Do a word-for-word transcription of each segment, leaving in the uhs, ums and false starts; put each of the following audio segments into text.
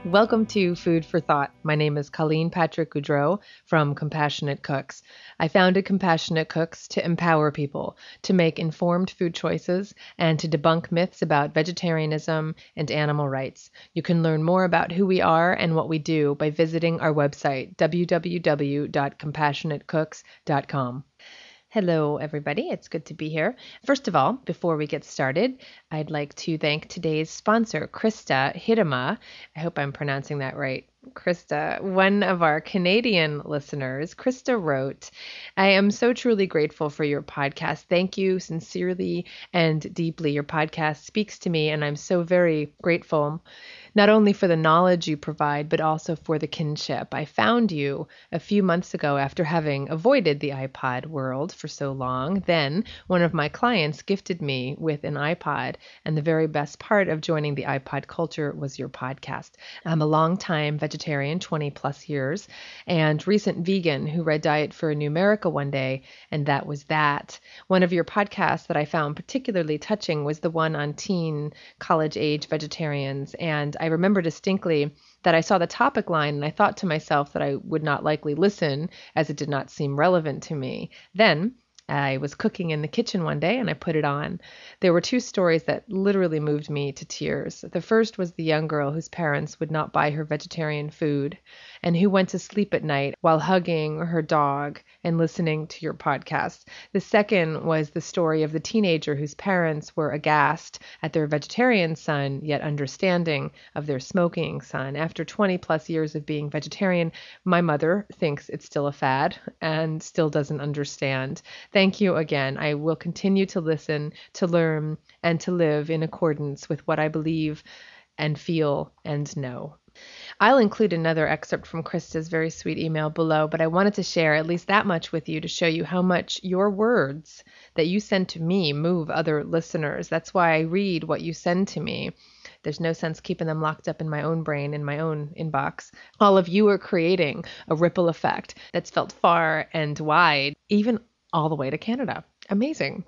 Welcome to Food for Thought. My name is Colleen Patrick Goudreau from Compassionate Cooks. I founded Compassionate Cooks to empower people to make informed food choices and to debunk myths about vegetarianism and animal rights. You can learn more about who we are and what we do by visiting our website, w w w dot compassionate cooks dot com. Hello, everybody. It's good to be here. First of all, before we get started, I'd like to thank today's sponsor, Krista Hidema. I hope I'm pronouncing that right. Krista, one of our Canadian listeners, Krista wrote, I am so truly grateful for your podcast. Thank you sincerely and deeply. Your podcast speaks to me, and I'm so very grateful, not only for the knowledge you provide, but also for the kinship. I found you a few months ago after having avoided the iPod world for so long. Then one of my clients gifted me with an iPod, and the very best part of joining the iPod culture was your podcast. I'm a long-time vegetarian, twenty plus years, and recent vegan who read Diet for a New America one day, and that was that. One of your podcasts that I found particularly touching was the one on teen college-age vegetarians, and I remember distinctly that I saw the topic line and I thought to myself that I would not likely listen as it did not seem relevant to me. Then I was cooking in the kitchen one day and I put it on. There were two stories that literally moved me to tears. The first was the young girl whose parents would not buy her vegetarian food and who went to sleep at night while hugging her dog and listening to your podcast. The second was the story of the teenager whose parents were aghast at their vegetarian son, yet understanding of their smoking son. After twenty plus years of being vegetarian, my mother thinks it's still a fad and still doesn't understand. Thank you again. I will continue to listen, to learn, and to live in accordance with what I believe and feel and know. I'll include another excerpt from Krista's very sweet email below, but I wanted to share at least that much with you to show you how much your words that you send to me move other listeners. That's why I read what you send to me. There's no sense keeping them locked up in my own brain, in my own inbox. All of you are creating a ripple effect that's felt far and wide, even all the way to Canada. Amazing.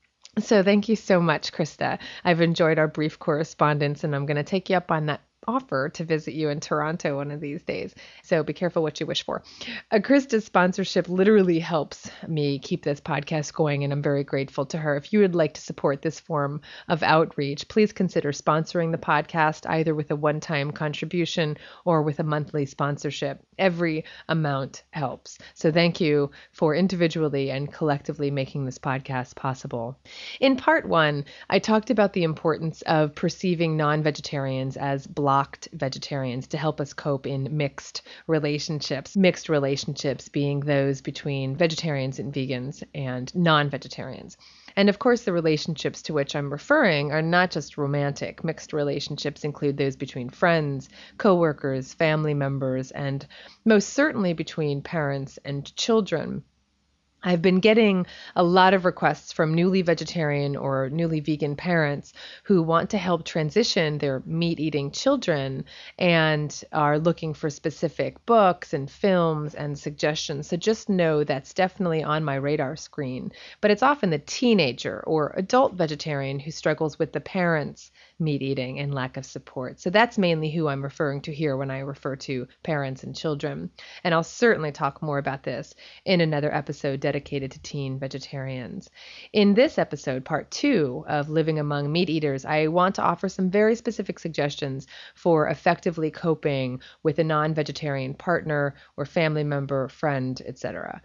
So thank you so much, Krista. I've enjoyed our brief correspondence, and I'm going to take you up on that offer to visit you in Toronto one of these days. So be careful what you wish for. Uh, Krista's sponsorship literally helps me keep this podcast going, and I'm very grateful to her. If you would like to support this form of outreach, please consider sponsoring the podcast either with a one-time contribution or with a monthly sponsorship. Every amount helps. So thank you for individually and collectively making this podcast possible. In part one, I talked about the importance of perceiving non-vegetarians as blocked vegetarians to help us cope in mixed relationships. Mixed relationships being those between vegetarians and vegans and non-vegetarians. And of course, the relationships to which I'm referring are not just romantic. Mixed relationships include those between friends, coworkers, family members, and most certainly between parents and children. I've been getting a lot of requests from newly vegetarian or newly vegan parents who want to help transition their meat-eating children and are looking for specific books and films and suggestions. So just know that's definitely on my radar screen. But it's often the teenager or adult vegetarian who struggles with the parents' meat-eating and lack of support. So that's mainly who I'm referring to here when I refer to parents and children. And I'll certainly talk more about this in another episode dedicated to teen vegetarians. In this episode, part two of Living Among Meat Eaters, I want to offer some very specific suggestions for effectively coping with a non-vegetarian partner or family member, friend, et cetera.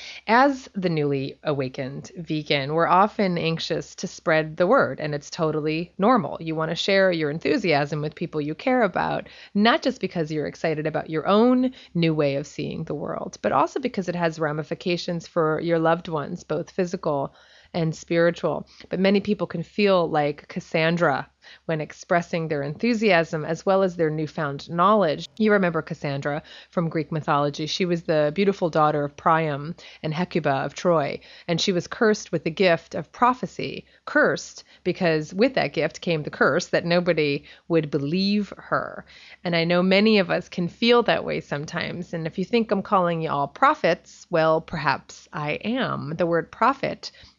As the newly awakened vegan, we're often anxious to spread the word, and it's totally normal. You want to share your enthusiasm with people you care about, not just because you're excited about your own new way of seeing the world, but also because it has ramifications for your loved ones, both physical and spiritual. But many people can feel like Cassandra when expressing their enthusiasm as well as their newfound knowledge. You remember Cassandra from Greek mythology. She was the beautiful daughter of Priam and Hecuba of Troy, and she was cursed with the gift of prophecy. Cursed because with that gift came the curse that nobody would believe her. And I know many of us can feel that way sometimes. And if you think I'm calling you all prophets, well, perhaps I am. The word prophet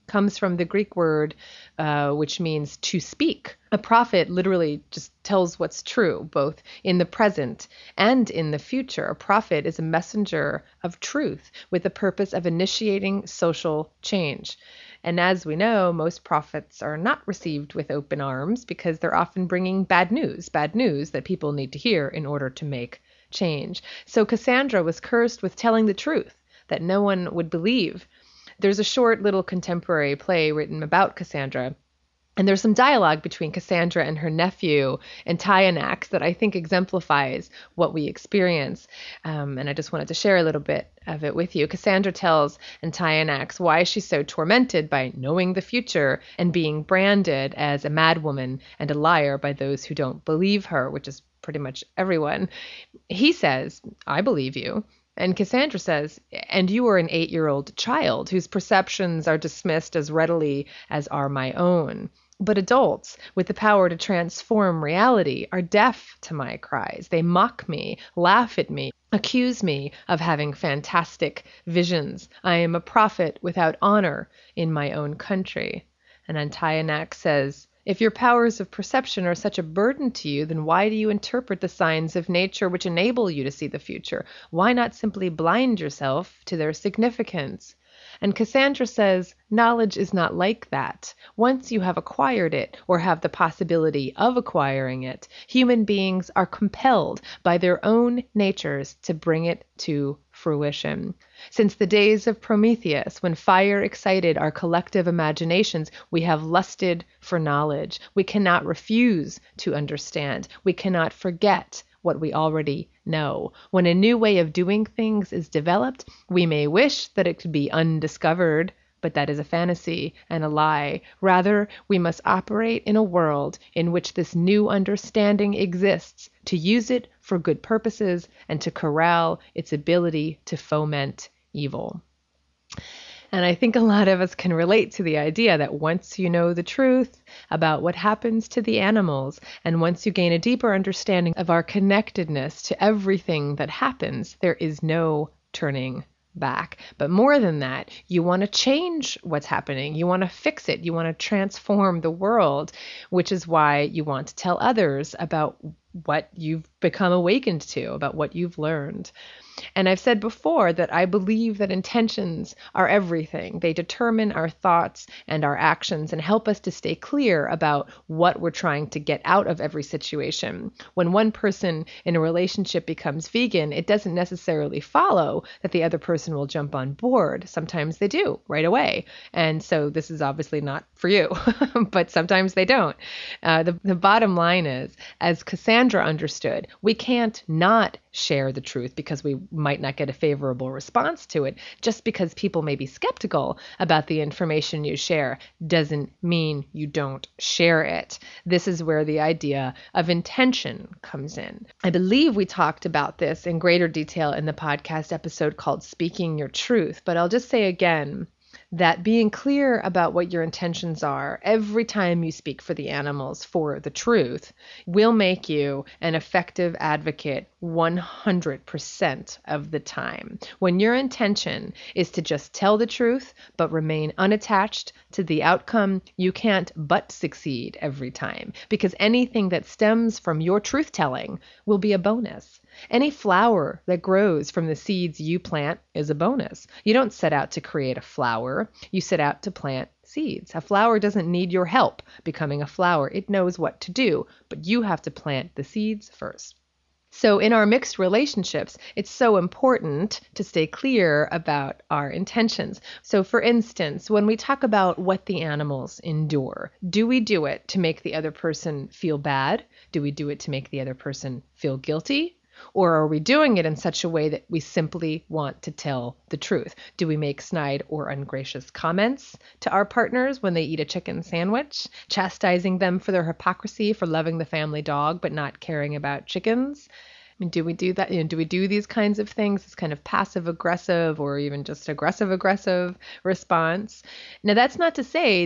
comes from the Greek word, uh, which means to speak. A prophet literally just tells what's true, both in the present and in the future. A prophet is a messenger of truth with the purpose of initiating social change. And as we know, most prophets are not received with open arms because they're often bringing bad news, bad news that people need to hear in order to make change. So Cassandra was cursed with telling the truth that no one would believe. There's a short little contemporary play written about Cassandra, and there's some dialogue between Cassandra and her nephew, Antiochus, that I think exemplifies what we experience. Um, and I just wanted to share a little bit of it with you. Cassandra tells Antiochus why she's so tormented by knowing the future and being branded as a madwoman and a liar by those who don't believe her, which is pretty much everyone. He says, "I believe you." And Cassandra says, "And you are an eight-year-old child whose perceptions are dismissed as readily as are my own. But adults with the power to transform reality are deaf to my cries. They mock me, laugh at me, accuse me of having fantastic visions. I am a prophet without honor in my own country." And Antiochus says, "If your powers of perception are such a burden to you, then why do you interpret the signs of nature which enable you to see the future? Why not simply blind yourself to their significance?" And Cassandra says, knowledge is not like that. Once you have acquired it, or have the possibility of acquiring it, human beings are compelled by their own natures to bring it to fruition. Since the days of Prometheus, when fire excited our collective imaginations, we have lusted for knowledge. We cannot refuse to understand. We cannot forget what we already know. When a new way of doing things is developed, we may wish that it could be undiscovered, but that is a fantasy and a lie. Rather, we must operate in a world in which this new understanding exists, to use it for good purposes and to corral its ability to foment evil. And I think a lot of us can relate to the idea that once you know the truth about what happens to the animals, and once you gain a deeper understanding of our connectedness to everything that happens, there is no turning back. But more than that, you want to change what's happening. You want to fix it. You want to transform the world, which is why you want to tell others about what you've become awakened to, about what you've learned. And I've said before that I believe that intentions are everything. They determine our thoughts and our actions and help us to stay clear about what we're trying to get out of every situation. When one person in a relationship becomes vegan, it doesn't necessarily follow that the other person will jump on board. Sometimes they do right away. And so this is obviously not for you, but sometimes they don't. Uh, the, the bottom line is, as Cassandra understood, we can't not share the truth because we might not get a favorable response to it. Just because people may be skeptical about the information you share doesn't mean you don't share it. This is where the idea of intention comes in. I believe we talked about this in greater detail in the podcast episode called Speaking Your Truth, but I'll just say again that being clear about what your intentions are every time you speak for the animals for the truth will make you an effective advocate one hundred percent of the time. When your intention is to just tell the truth but remain unattached to the outcome, you can't but succeed every time, because anything that stems from your truth telling will be a bonus. Any flower that grows from the seeds you plant is a bonus. You don't set out to create a flower. You set out to plant seeds. A flower doesn't need your help becoming a flower. It knows what to do, but you have to plant the seeds first. So in our mixed relationships, it's so important to stay clear about our intentions. So for instance, when we talk about what the animals endure, do we do it to make the other person feel bad? Do we do it to make the other person feel guilty? Or are we doing it in such a way that we simply want to tell the truth? Do we make snide or ungracious comments to our partners when they eat a chicken sandwich, chastising them for their hypocrisy for loving the family dog but not caring about chickens? I mean, do we do that? You know, do we do these kinds of things, this kind of passive aggressive or even just aggressive aggressive response? Now, that's not to say that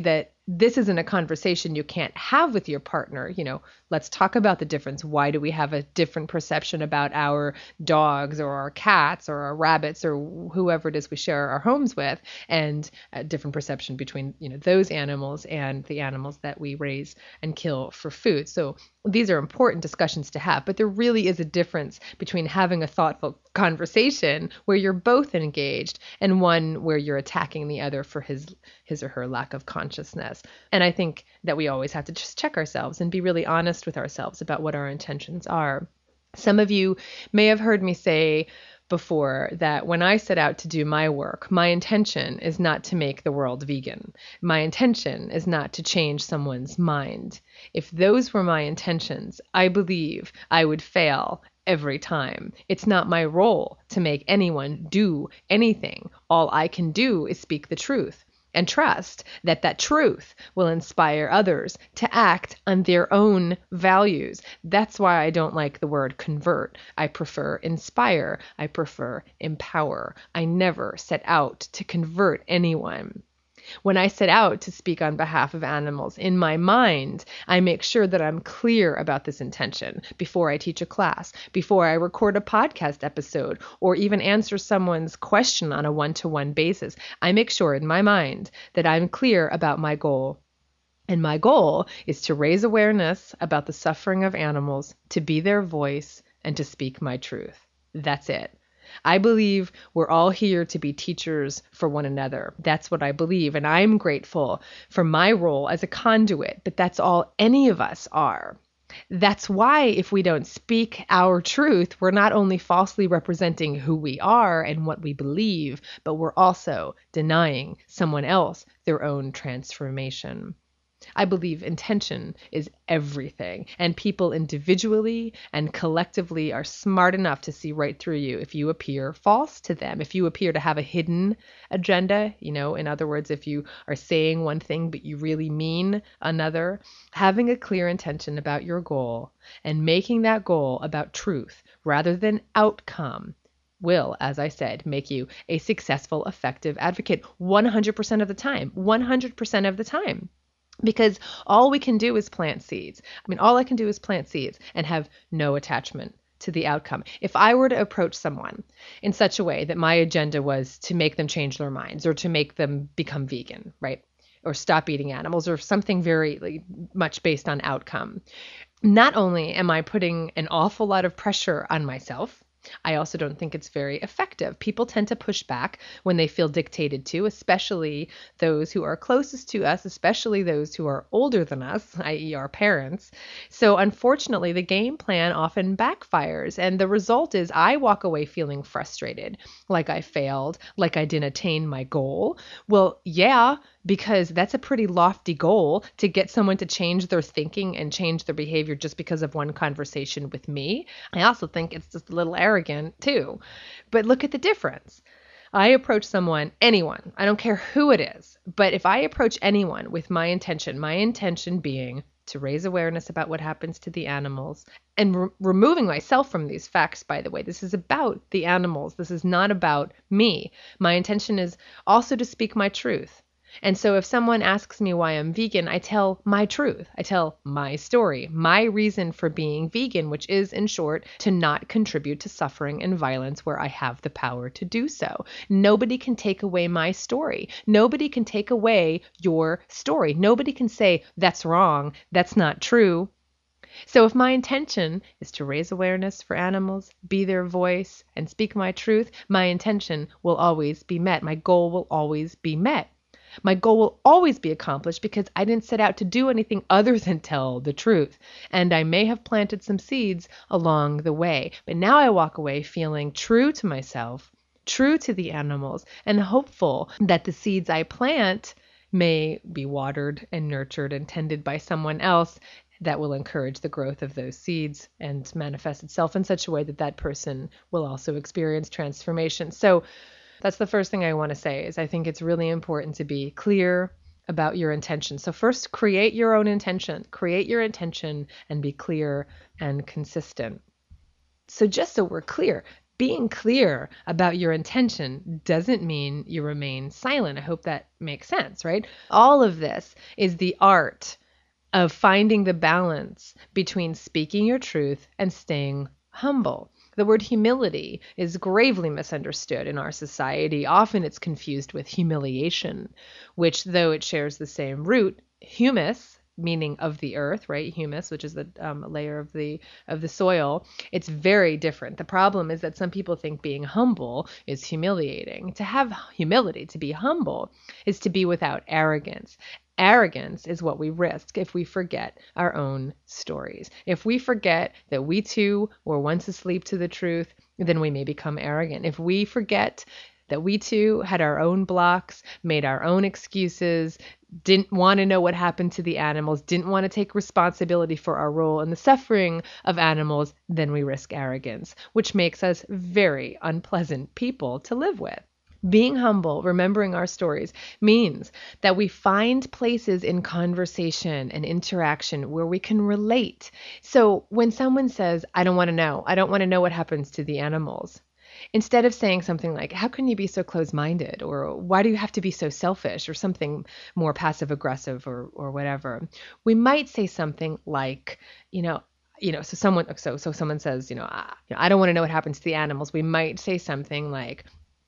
this isn't a conversation you can't have with your partner. You know, let's talk about the difference. Why do we have a different perception about our dogs or our cats or our rabbits or whoever it is we share our homes with, and a different perception between, you know, those animals and the animals that we raise and kill for food. So these are important discussions to have, but there really is a difference between having a thoughtful conversation where you're both engaged and one where you're attacking the other for his his or her lack of consciousness. And I think that we always have to just check ourselves and be really honest with ourselves about what our intentions are. Some of you may have heard me say before that when I set out to do my work, my intention is not to make the world vegan. My intention is not to change someone's mind. If those were my intentions, I believe I would fail every time. It's not my role to make anyone do anything. All I can do is speak the truth and trust that that truth will inspire others to act on their own values. That's why I don't like the word convert. I prefer inspire. I prefer empower. I never set out to convert anyone. When I set out to speak on behalf of animals, in my mind, I make sure that I'm clear about this intention before I teach a class, before I record a podcast episode, or even answer someone's question on a one-to-one basis. I make sure in my mind that I'm clear about my goal. And my goal is to raise awareness about the suffering of animals, to be their voice, and to speak my truth. That's it. I believe we're all here to be teachers for one another. That's what I believe. And I'm grateful for my role as a conduit, but that's all any of us are. That's why if we don't speak our truth, we're not only falsely representing who we are and what we believe, but we're also denying someone else their own transformation. I believe intention is everything, and people individually and collectively are smart enough to see right through you if you appear false to them, if you appear to have a hidden agenda, you know, in other words, if you are saying one thing but you really mean another. Having a clear intention about your goal and making that goal about truth rather than outcome will, as I said, make you a successful, effective advocate one hundred percent of the time, one hundred percent of the time. Because all we can do is plant seeds. I mean, all I can do is plant seeds and have no attachment to the outcome. If I were to approach someone in such a way that my agenda was to make them change their minds or to make them become vegan, right? Or stop eating animals or something very like, much based on outcome, not only am I putting an awful lot of pressure on myself, I also don't think it's very effective. People tend to push back when they feel dictated to, especially those who are closest to us, especially those who are older than us, that is our parents. So unfortunately, the game plan often backfires. And the result is I walk away feeling frustrated, like I failed, like I didn't attain my goal. Well, yeah, because that's a pretty lofty goal to get someone to change their thinking and change their behavior just because of one conversation with me. I also think it's just a little arrogant too. But look at the difference. I approach someone, anyone, I don't care who it is, but if I approach anyone with my intention, my intention being to raise awareness about what happens to the animals and re- removing myself from these facts, by the way, this is about the animals. This is not about me. My intention is also to speak my truth. And so if someone asks me why I'm vegan, I tell my truth. I tell my story, my reason for being vegan, which is, in short, to not contribute to suffering and violence where I have the power to do so. Nobody can take away my story. Nobody can take away your story. Nobody can say, that's wrong, that's not true. So if my intention is to raise awareness for animals, be their voice, and speak my truth, my intention will always be met. My goal will always be met. My goal will always be accomplished because I didn't set out to do anything other than tell the truth. And I may have planted some seeds along the way, but now I walk away feeling true to myself, true to the animals, and hopeful that the seeds I plant may be watered and nurtured and tended by someone else that will encourage the growth of those seeds and manifest itself in such a way that that person will also experience transformation. So that's the first thing I want to say is I think it's really important to be clear about your intention. So first, create your own intention, create your intention and be clear and consistent. So just so we're clear, Being clear about your intention doesn't mean you remain silent. I hope that makes sense, right? All of this is the art of finding the balance between speaking your truth and staying humble. The word humility is gravely misunderstood in our society. Often it's confused with humiliation, which, though it shares the same root, humus, meaning of the earth, right? Humus, which is the um, layer of the of the soil. It's very different. The problem is that some people think being humble is humiliating. To have humility, to be humble, is to be without arrogance. Arrogance is what we risk if we forget our own stories. If we forget that we too were once asleep to the truth, then we may become arrogant. If we forget that we too had our own blocks, made our own excuses, didn't want to know what happened to the animals, didn't want to take responsibility for our role in the suffering of animals, then we risk arrogance, which makes us very unpleasant people to live with. Being humble, remembering our stories, means that we find places in conversation and interaction where we can relate. So when someone says, I don't want to know, I don't want to know what happens to the animals, instead of saying something like, how can you be so close-minded? Or why do you have to be so selfish? Or something more passive-aggressive or, or whatever, we might say something like, you know, you know, so someone, so, so someone says, you know, I, you know, I don't want to know what happens to the animals. We might say something like,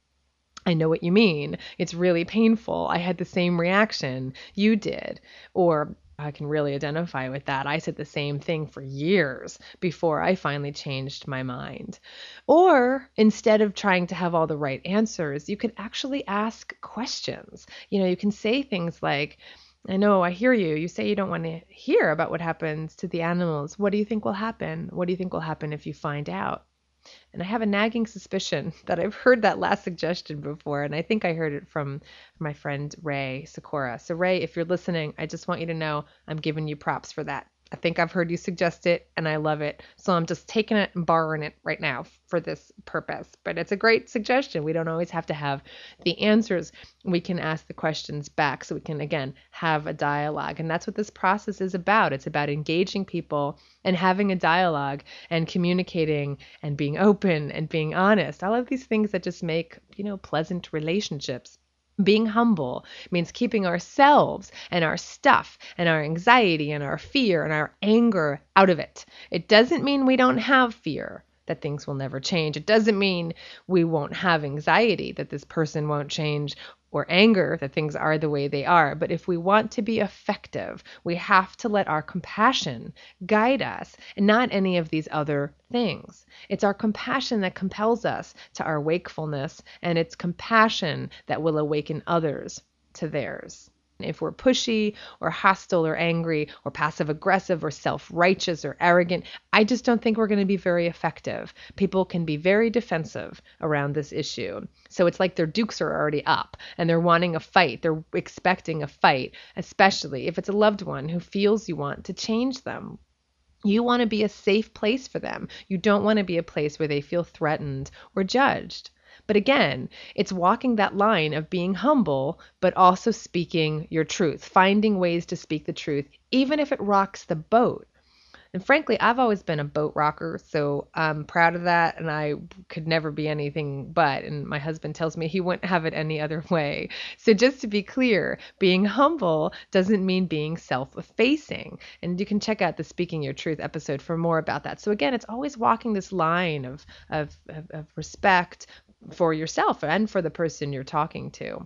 I know what you mean. It's really painful. I had the same reaction you did. Or I can really identify with that. I said the same thing for years before I finally changed my mind. Or instead of trying to have all the right answers, you could actually ask questions. You know, you can say things like, I know, I hear you. You say you don't want to hear about what happens to the animals. What do you think will happen? What do you think will happen if you find out? And I have a nagging suspicion that I've heard that last suggestion before, and I think I heard it from my friend Ray Sikora. So Ray, if you're listening, I just want you to know I'm giving you props for that. I think I've heard you suggest it, and I love it. So I'm just taking it and borrowing it right now for this purpose. But it's a great suggestion. We don't always have to have the answers. We can ask the questions back so we can, again, have a dialogue. And that's what this process is about. It's about engaging people and having a dialogue and communicating and being open and being honest. All of these things that just make, you know, pleasant relationships. Being humble means keeping ourselves and our stuff and our anxiety and our fear and our anger out of it. It doesn't mean we don't have fear that things will never change. It doesn't mean we won't have anxiety that this person won't change, or anger that things are the way they are. But if we want to be effective, we have to let our compassion guide us and not any of these other things. It's our compassion that compels us to our wakefulness, and it's compassion that will awaken others to theirs. If we're pushy or hostile or angry or passive aggressive or self-righteous or arrogant, I just don't think we're going to be very effective. People can be very defensive around this issue. So it's like their dukes are already up and they're wanting a fight. They're expecting a fight, especially if it's a loved one who feels you want to change them. You want to be a safe place for them. You don't want to be a place where they feel threatened or judged. But again, it's walking that line of being humble, but also speaking your truth, finding ways to speak the truth, even if it rocks the boat. And frankly, I've always been a boat rocker, so I'm proud of that, and I could never be anything but, and my husband tells me he wouldn't have it any other way. So just to be clear, being humble doesn't mean being self-effacing, and you can check out the Speaking Your Truth episode for more about that. So again, it's always walking this line of, of, of, of respect for yourself and for the person you're talking to.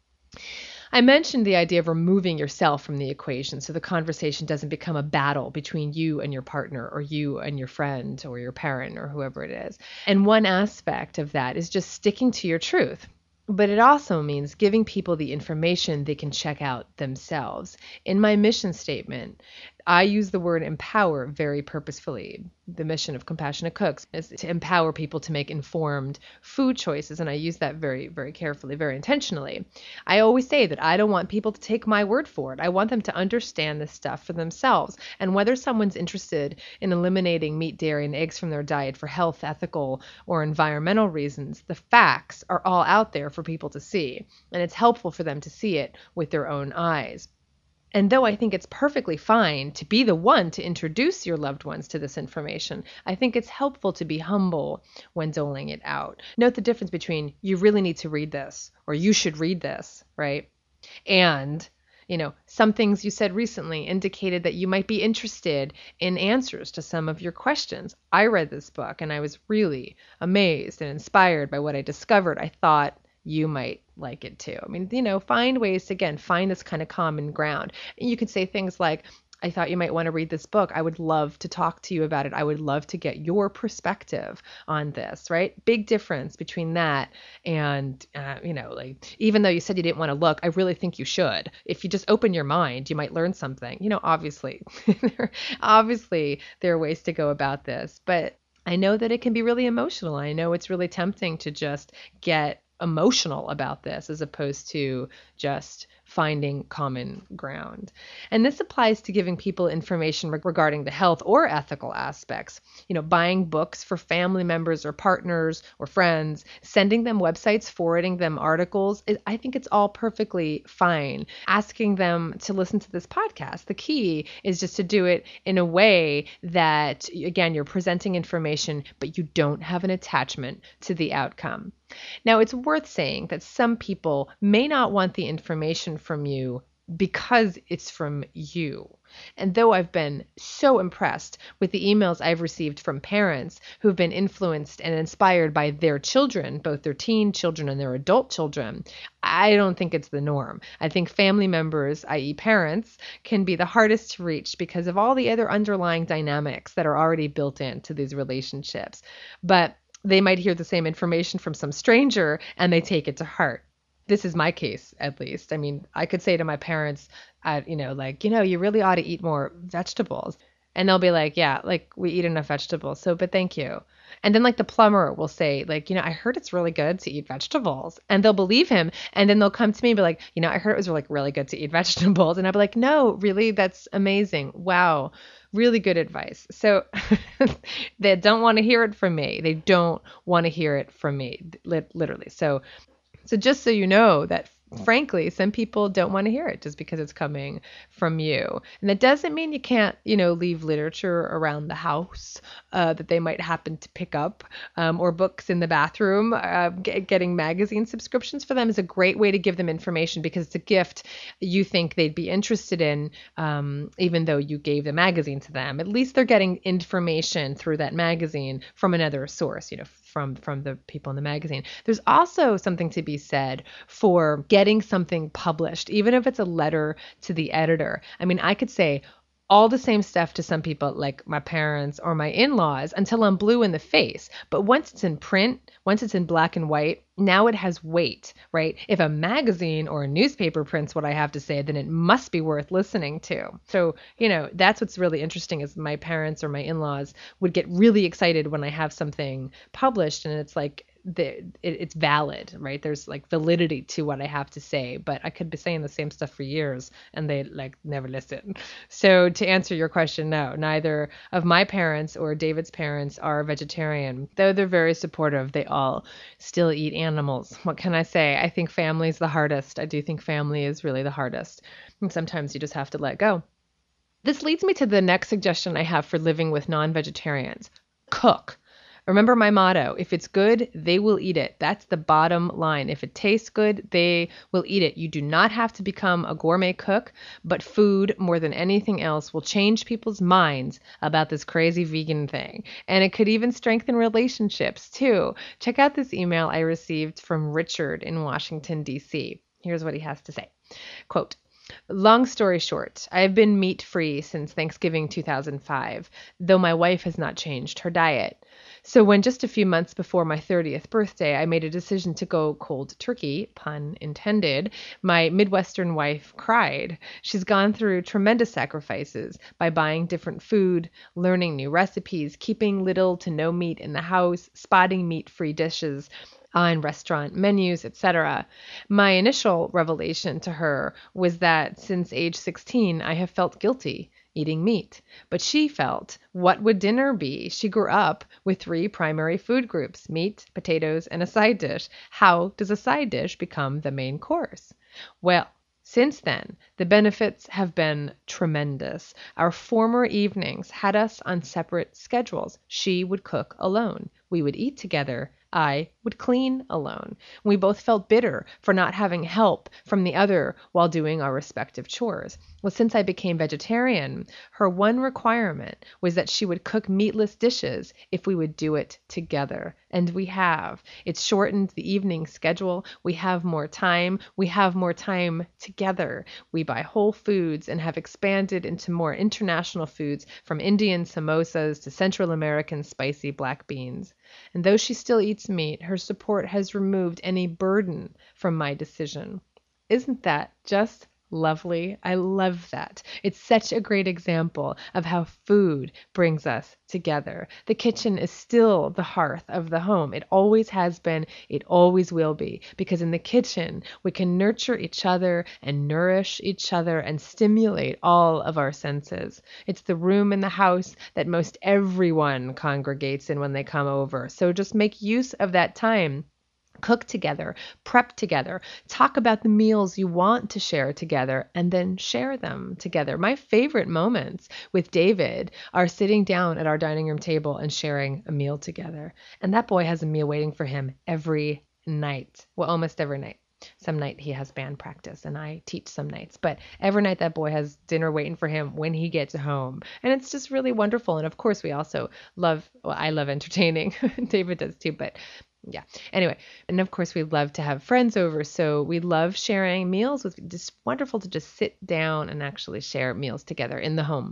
I mentioned the idea of removing yourself from the equation so the conversation doesn't become a battle between you and your partner or you and your friend or your parent or whoever it is. And one aspect of that is just sticking to your truth. But it also means giving people the information they can check out themselves. In my mission statement, I use the word empower very purposefully. The mission of Compassionate Cooks is to empower people to make informed food choices, and I use that very, very carefully, very intentionally. I always say that I don't want people to take my word for it. I want them to understand this stuff for themselves, and whether someone's interested in eliminating meat, dairy, and eggs from their diet for health, ethical, or environmental reasons, the facts are all out there for people to see, and it's helpful for them to see it with their own eyes. And though I think it's perfectly fine to be the one to introduce your loved ones to this information, I think it's helpful to be humble when doling it out. Note the difference between you really need to read this or you should read this, right? And, you know, some things you said recently indicated that you might be interested in answers to some of your questions. I read this book and I was really amazed and inspired by what I discovered. I thought you might like it too. I mean, you know, find ways to, again, find this kind of common ground. And you could say things like, I thought you might want to read this book. I would love to talk to you about it. I would love to get your perspective on this, right? Big difference between that and, uh, you know, like, even though you said you didn't want to look, I really think you should. If you just open your mind, you might learn something. You know, obviously, obviously, there are ways to go about this, but I know that it can be really emotional. I know it's really tempting to just get emotional about this as opposed to just finding common ground. And this applies to giving people information regarding the health or ethical aspects. You know, buying books for family members or partners or friends, sending them websites, forwarding them articles. I think it's all perfectly fine. Asking them to listen to this podcast. The key is just to do it in a way that, again, you're presenting information, but you don't have an attachment to the outcome. Now, it's worth saying that some people may not want the information from you because it's from you. And though I've been so impressed with the emails I've received from parents who've been influenced and inspired by their children, both their teen children and their adult children, I don't think it's the norm. I think family members, that is parents, can be the hardest to reach because of all the other underlying dynamics that are already built into these relationships. But they might hear the same information from some stranger and they take it to heart. This is my case, at least. I mean, I could say to my parents, uh, you know, like, you know, you really ought to eat more vegetables. And they'll be like, yeah, like we eat enough vegetables. So, but thank you. And then like the plumber will say, like, you know, I heard it's really good to eat vegetables. And they'll believe him. And then they'll come to me and be like, you know, I heard it was like really good to eat vegetables. And I'll be like, no, really? That's amazing. Wow. Really good advice. So they don't want to hear it from me. They don't want to hear it from me, li- literally. So, so just so you know that frankly, some people don't want to hear it just because it's coming from you. And that doesn't mean you can't, you know, leave literature around the house uh, that they might happen to pick up, um, or books in the bathroom. Uh, g- getting magazine subscriptions for them is a great way to give them information because it's a gift you think they'd be interested in, um, even though you gave the magazine to them. At least they're getting information through that magazine from another source, you know, from from the people in the magazine. There's also something to be said for getting something published, even if it's a letter to the editor. I mean, I could say all the same stuff to some people like my parents or my in-laws until I'm blue in the face. But once it's in print, once it's in black and white, now it has weight, right? If a magazine or a newspaper prints what I have to say, then it must be worth listening to. So, you know, that's what's really interesting is my parents or my in-laws would get really excited when I have something published and it's like, the, it, it's valid, right? There's like validity to what I have to say, but I could be saying the same stuff for years and they like never listen. So to answer your question, no, neither of my parents or David's parents are vegetarian, though they're very supportive. They all still eat animals. What can I say? I think family is the hardest. I do think family is really the hardest. And sometimes you just have to let go. This leads me to the next suggestion I have for living with non-vegetarians. Cook. Remember my motto, if it's good, they will eat it. That's the bottom line. If it tastes good, they will eat it. You do not have to become a gourmet cook, but food, more than anything else, will change people's minds about this crazy vegan thing. And it could even strengthen relationships, too. Check out this email I received from Richard in Washington, D C. Here's what he has to say. Quote, long story short, I have been meat-free since Thanksgiving two thousand five, though my wife has not changed her diet. So when just a few months before my thirtieth birthday, I made a decision to go cold turkey, pun intended, my Midwestern wife cried. She's gone through tremendous sacrifices by buying different food, learning new recipes, keeping little to no meat in the house, spotting meat-free dishes on restaurant menus, et cetera. My initial revelation to her was that since age sixteen, I have felt guilty eating meat. But she felt, what would dinner be? She grew up with three primary food groups, meat, potatoes, and a side dish. How does a side dish become the main course? Well, Since then, the benefits have been tremendous. Our former evenings had us on separate schedules. She would cook alone. We would eat together. I would clean alone. We both felt bitter for not having help from the other while doing our respective chores. Well, since I became vegetarian, her one requirement was that she would cook meatless dishes if we would do it together. And we have. It's shortened the evening schedule. We have more time. We have more time together. We buy whole foods and have expanded into more international foods, from Indian samosas to Central American spicy black beans. And though she still eats meat, her support has removed any burden from my decision. Isn't that just lovely? I love that. It's such a great example of how food brings us together. The kitchen is still the hearth of the home. It always has been. It always will be. Because in the kitchen, we can nurture each other and nourish each other and stimulate all of our senses. It's the room in the house that most everyone congregates in when they come over. So just make use of that time. Cook together, prep together, talk about the meals you want to share together, and then share them together. My favorite moments with David are sitting down at our dining room table and sharing a meal together. And that boy has a meal waiting for him every night. Well, almost every night. Some night he has band practice and I teach some nights, but every night that boy has dinner waiting for him when he gets home. And it's just really wonderful. And of course we also love, well, I love entertaining. David does too, but yeah. Anyway, and of course we love to have friends over. So we love sharing meals. It's just wonderful to just sit down and actually share meals together in the home.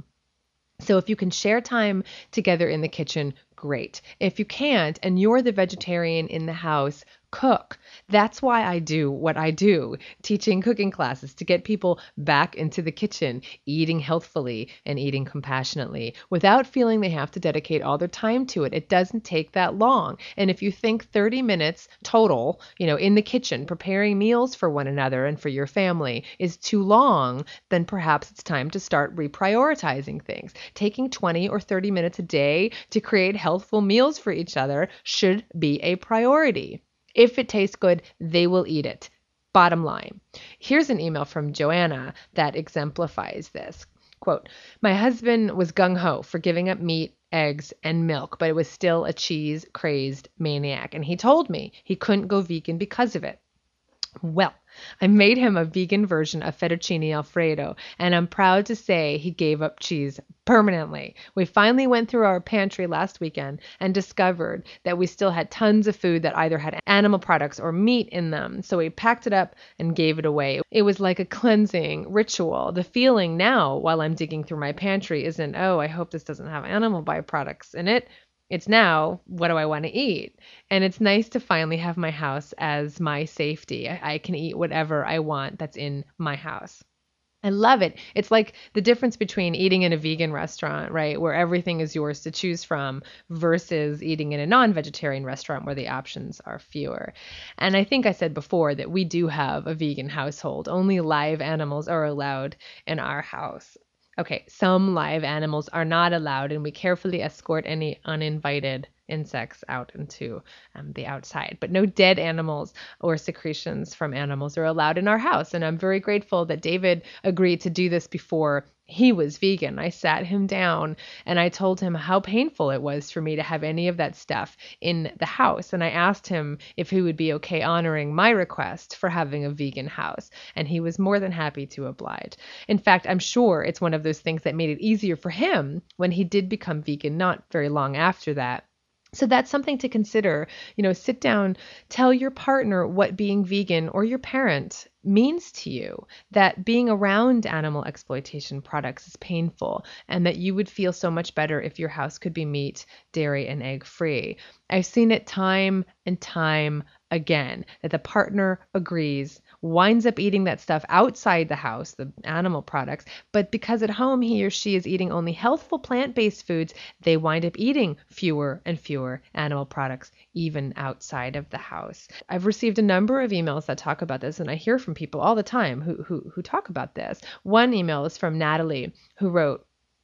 So if you can share time together in the kitchen, great. If you can't, and you're the vegetarian in the house, cook. That's why I do what I do, teaching cooking classes to get people back into the kitchen, eating healthfully and eating compassionately without feeling they have to dedicate all their time to it. It doesn't take that long. And if you think thirty minutes total, you know, in the kitchen, preparing meals for one another and for your family is too long, then perhaps it's time to start reprioritizing things. Taking twenty or thirty minutes a day to create healthful meals for each other should be a priority. If it tastes good, they will eat it. Bottom line. Here's an email from Joanna that exemplifies this. Quote, my husband was gung-ho for giving up meat, eggs, and milk, but it was still a cheese-crazed maniac. And he told me he couldn't go vegan because of it. Well, I made him a vegan version of fettuccine alfredo, and I'm proud to say he gave up cheese permanently. We finally went through our pantry last weekend and discovered that we still had tons of food that either had animal products or meat in them, so we packed it up and gave it away. It was like a cleansing ritual. The feeling now, while I'm digging through my pantry, isn't, oh, I hope this doesn't have animal byproducts in it. It's now, what do I want to eat? And it's nice to finally have my house as my safety. I, I can eat whatever I want that's in my house. I love it. It's like the difference between eating in a vegan restaurant, right, where everything is yours to choose from, versus eating in a non-vegetarian restaurant where the options are fewer. And I think I said before that we do have a vegan household. Only live animals are allowed in our house. Okay, some live animals are not allowed, and we carefully escort any uninvited insects out into um, the outside. But no dead animals or secretions from animals are allowed in our house. And I'm very grateful that David agreed to do this before he was vegan. I sat him down and I told him how painful it was for me to have any of that stuff in the house. And I asked him if he would be okay honoring my request for having a vegan house. And he was more than happy to oblige. In fact, I'm sure it's one of those things that made it easier for him when he did become vegan, not very long after that. So that's something to consider. You know, sit down, tell your partner what being vegan or your parent means to you, that being around animal exploitation products is painful, and that you would feel so much better if your house could be meat, dairy, and egg free. I've seen it time and time again, that the partner agrees, winds up eating that stuff outside the house, the animal products, but because at home he or she is eating only healthful plant-based foods, they wind up eating fewer and fewer animal products, even outside of the house. I've received a number of emails that talk about this, and I hear from people all the time who who who talk about this. One email is from Natalie, who wrote,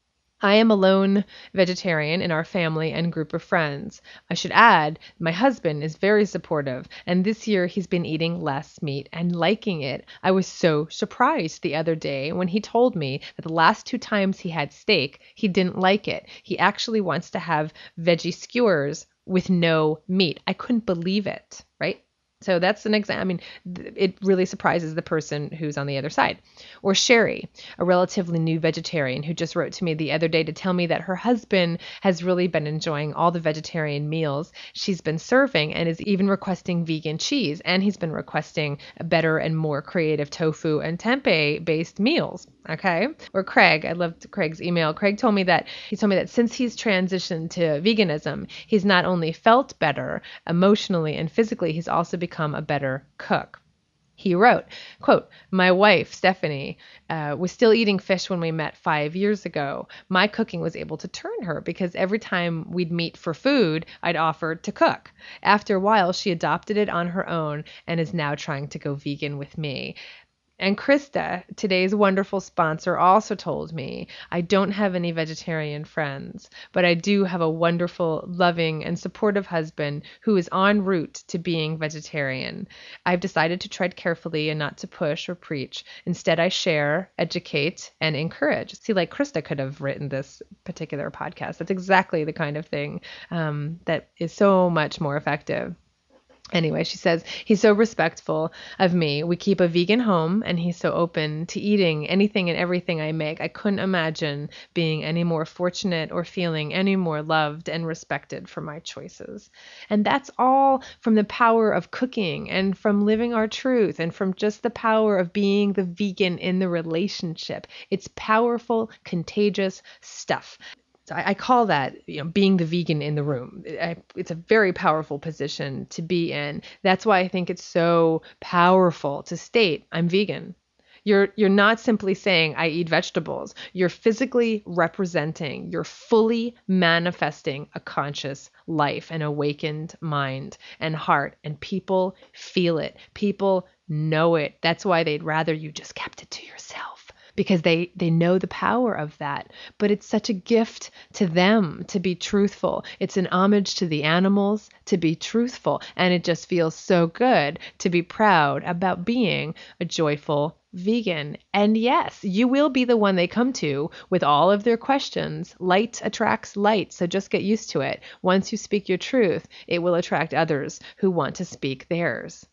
I am a lone vegetarian in our family and group of friends. I should add, my husband is very supportive, and this year he's been eating less meat and liking it. I was so surprised the other day when he told me that the last two times he had steak, he didn't like it. He actually wants to have veggie skewers with no meat. I couldn't believe it, right? So that's an example. I mean, th- it really surprises the person who's on the other side. Or Sherry, a relatively new vegetarian who just wrote to me the other day to tell me that her husband has really been enjoying all the vegetarian meals she's been serving and is even requesting vegan cheese. And he's been requesting better and more creative tofu and tempeh based meals. Okay. Or Craig, I loved Craig's email. Craig told me that he told me that since he's transitioned to veganism, he's not only felt better emotionally and physically, he's also become a better cook. He wrote, quote, "My wife, Stephanie, uh, was still eating fish when we met five years ago. My cooking was able to turn her because every time we'd meet for food, I'd offer to cook. After a while, she adopted it on her own and is now trying to go vegan with me." And Krista, today's wonderful sponsor, also told me, "I don't have any vegetarian friends, but I do have a wonderful, loving, and supportive husband who is en route to being vegetarian. I've decided to tread carefully and not to push or preach. Instead, I share, educate, and encourage." See, like Krista could have written this particular podcast. That's exactly the kind of thing um, that is so much more effective. Anyway, she says, "He's so respectful of me. We keep a vegan home, and he's so open to eating anything and everything I make. I couldn't imagine being any more fortunate or feeling any more loved and respected for my choices." And that's all from the power of cooking and from living our truth and from just the power of being the vegan in the relationship. It's powerful, contagious stuff. So I, I call that, you know, being the vegan in the room. I, it's a very powerful position to be in. That's why I think it's so powerful to state, "I'm vegan." You're you're not simply saying, "I eat vegetables." You're physically representing, you're fully manifesting a conscious life, an awakened mind and heart, and people feel it. People know it. That's why they'd rather you just kept it to yourself, because they, they know the power of that. But it's such a gift to them to be truthful. It's an homage to the animals to be truthful. And it just feels so good to be proud about being a joyful vegan. And yes, you will be the one they come to with all of their questions. Light attracts light, so just get used to it. Once you speak your truth, it will attract others who want to speak theirs.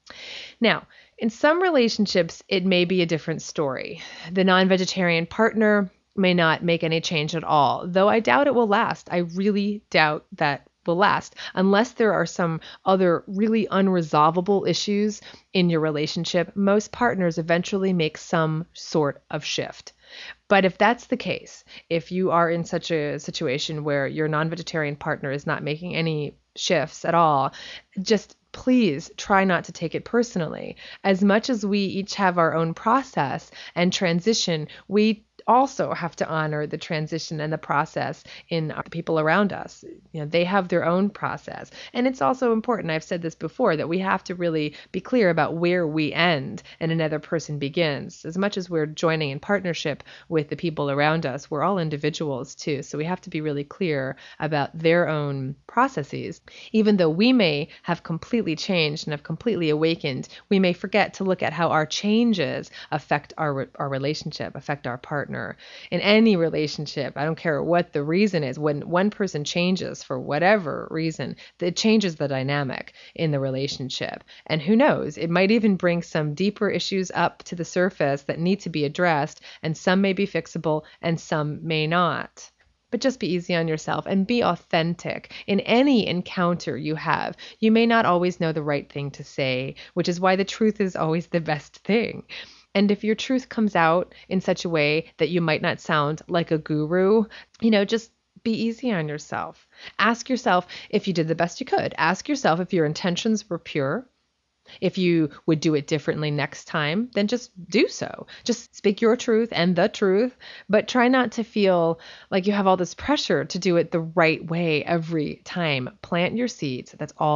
Now, in some relationships, it may be a different story. The non-vegetarian partner may not make any change at all, though I doubt it will last. I really doubt that will last unless there are some other really unresolvable issues in your relationship. Most partners eventually make some sort of shift. But if that's the case, if you are in such a situation where your non-vegetarian partner is not making any shifts at all, just please try not to take it personally. As much as we each have our own process and transition, we also have to honor the transition and the process in the people around us. You know, they have their own process. And it's also important, I've said this before, that we have to really be clear about where we end and another person begins. As much as we're joining in partnership with the people around us, we're all individuals too. So we have to be really clear about their own processes. Even though we may have completely changed and have completely awakened, we may forget to look at how our changes affect our, our relationship, affect our partner. In any relationship, I don't care what the reason is, when one person changes for whatever reason, it changes the dynamic in the relationship. And who knows, it might even bring some deeper issues up to the surface that need to be addressed, and some may be fixable and some may not. But just be easy on yourself and be authentic in any encounter you have. You may not always know the right thing to say, which is why the truth is always the best thing. And if your truth comes out in such a way that you might not sound like a guru, you know, just be easy on yourself. Ask yourself if you did the best you could. Ask yourself if your intentions were pure. If you would do it differently next time, then just do so. Just speak your truth and the truth, but try not to feel like you have all this pressure to do it the right way every time. Plant your seeds. That's all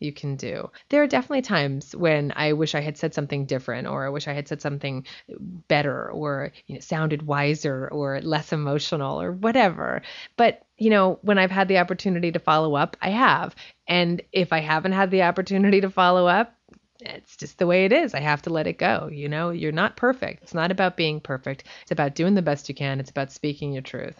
you can do. There are definitely times when I wish I had said something different, or I wish I had said something better, or you know, sounded wiser or less emotional or whatever. But you know, when I've had the opportunity to follow up, I have. And if I haven't had the opportunity to follow up, it's just the way it is. I have to let it go. You know, you're not perfect. It's not about being perfect. It's about doing the best you can. It's about speaking your truth.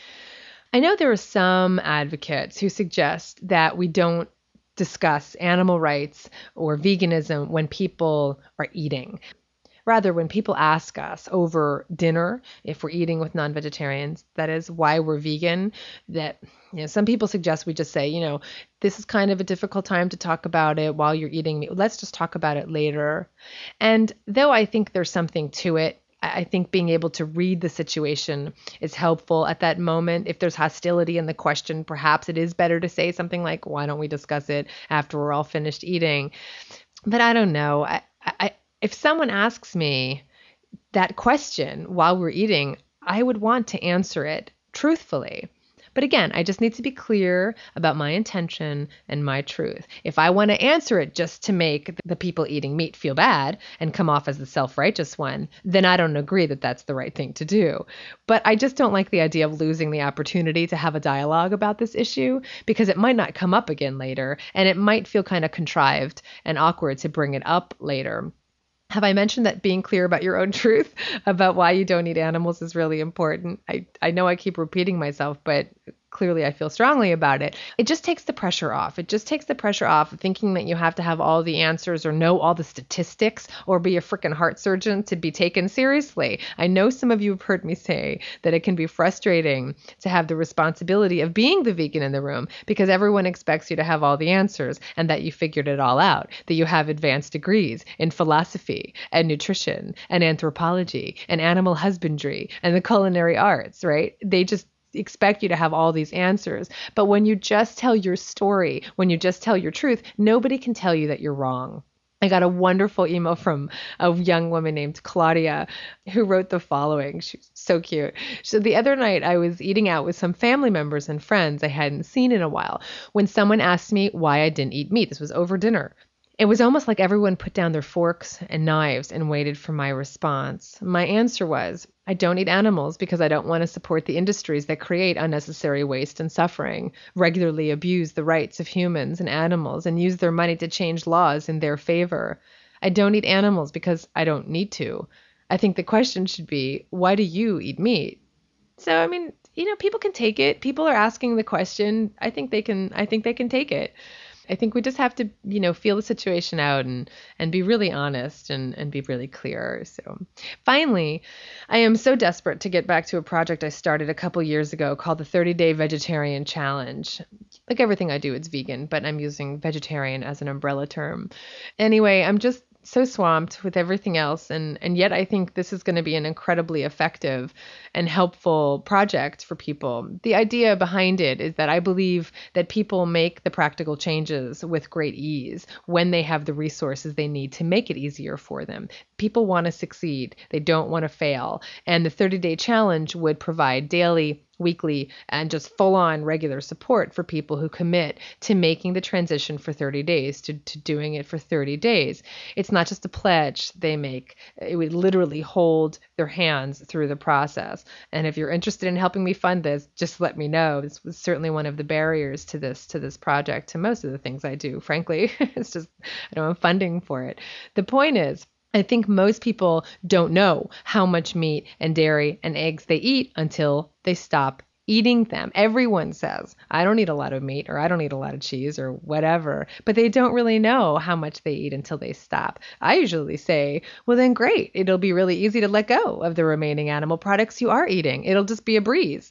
I know there are some advocates who suggest that we don't discuss animal rights or veganism when people are eating. Rather, when people ask us over dinner, if we're eating with non-vegetarians, that is why we're vegan, that you know, some people suggest we just say, you know, this is kind of a difficult time to talk about it while you're eating meat. Let's just talk about it later. And though I think there's something to it, I think being able to read the situation is helpful at that moment. If there's hostility in the question, perhaps it is better to say something like, why don't we discuss it after we're all finished eating? But I don't know. I, I, if someone asks me that question while we're eating, I would want to answer it truthfully. But again, I just need to be clear about my intention and my truth. If I want to answer it just to make the people eating meat feel bad and come off as the self-righteous one, then I don't agree that that's the right thing to do. But I just don't like the idea of losing the opportunity to have a dialogue about this issue, because it might not come up again later, and it might feel kind of contrived and awkward to bring it up later. Have I mentioned that being clear about your own truth about why you don't eat animals is really important? I, I know I keep repeating myself, but clearly I feel strongly about it. It just takes the pressure off. It just takes the pressure off of thinking that you have to have all the answers or know all the statistics or be a freaking heart surgeon to be taken seriously. I know some of you have heard me say that it can be frustrating to have the responsibility of being the vegan in the room because everyone expects you to have all the answers and that you figured it all out, that you have advanced degrees in philosophy and nutrition and anthropology and animal husbandry and the culinary arts, right? They just expect you to have all these answers. But when you just tell your story, when you just tell your truth, nobody can tell you that you're wrong. I got a wonderful email from a young woman named Claudia who wrote the following. She's so cute. So the other night I was eating out with some family members and friends I hadn't seen in a while when someone asked me why I didn't eat meat. This was over dinner. It was almost like everyone put down their forks and knives and waited for my response. My answer was, I don't eat animals because I don't want to support the industries that create unnecessary waste and suffering, regularly abuse the rights of humans and animals, and use their money to change laws in their favor. I don't eat animals because I don't need to. I think the question should be, why do you eat meat? So, I mean, you know, people can take it. People are asking the question. I think they can, I think they can take it. I think we just have to, you know, feel the situation out and, and be really honest and, and be really clear. So finally, I am so desperate to get back to a project I started a couple years ago called the thirty-day Vegetarian Challenge. Like everything I do, it's vegan, but I'm using vegetarian as an umbrella term. Anyway, I'm just so swamped with everything else. And, and yet I think this is going to be an incredibly effective and helpful project for people. The idea behind it is that I believe that people make the practical changes with great ease when they have the resources they need to make it easier for them. People want to succeed. They don't want to fail. And the thirty-day challenge would provide daily, weekly, and just full-on regular support for people who commit to making the transition for thirty days, to, to doing it for thirty days. It's not just a pledge they make. It would literally hold their hands through the process. And if you're interested in helping me fund this, just let me know. This was certainly one of the barriers to this, to this project, to most of the things I do, frankly. It's just, I don't have funding for it. The point is, I think most people don't know how much meat and dairy and eggs they eat until they stop eating them. Everyone says, I don't eat a lot of meat, or I don't eat a lot of cheese, or whatever, but they don't really know how much they eat until they stop. I usually say, well, then great. It'll be really easy to let go of the remaining animal products you are eating. It'll just be a breeze.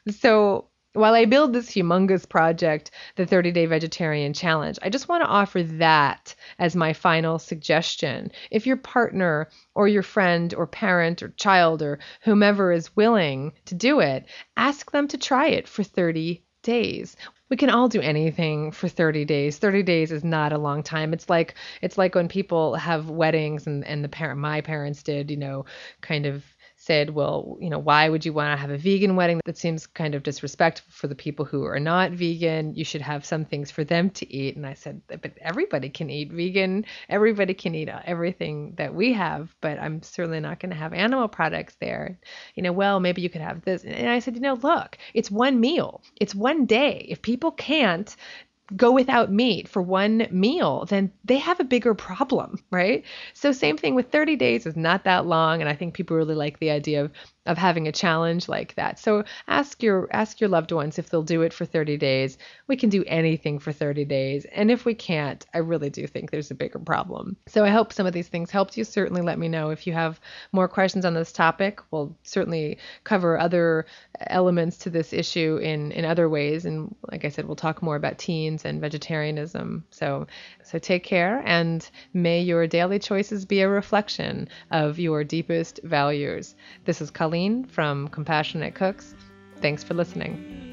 So while I build this humongous project, the thirty-day Vegetarian Challenge, I just want to offer that as my final suggestion. If your partner or your friend or parent or child or whomever is willing to do it, ask them to try it for thirty days. We can all do anything for thirty days. thirty days is not a long time. It's like it's like when people have weddings and, and the parent my parents did, you know, kind of said, well, you know, why would you want to have a vegan wedding? That seems kind of disrespectful for the people who are not vegan. You should have some things for them to eat. And I said, but everybody can eat vegan. Everybody can eat everything that we have, but I'm certainly not going to have animal products there. You know, well, maybe you could have this. And I said, you know, look, it's one meal. It's one day. If people can't go without meat for one meal, then they have a bigger problem, right? So same thing with thirty days is not that long. And I think people really like the idea of of having a challenge like that. So ask your ask your loved ones if they'll do it for thirty days. We can do anything for thirty days. And if we can't, I really do think there's a bigger problem. So I hope some of these things helped you. Certainly let me know if you have more questions on this topic. We'll certainly cover other elements to this issue in, in other ways. And like I said, we'll talk more about teens and vegetarianism. So, so take care, and may your daily choices be a reflection of your deepest values. This is Colleen from Compassionate Cooks. Thanks for listening.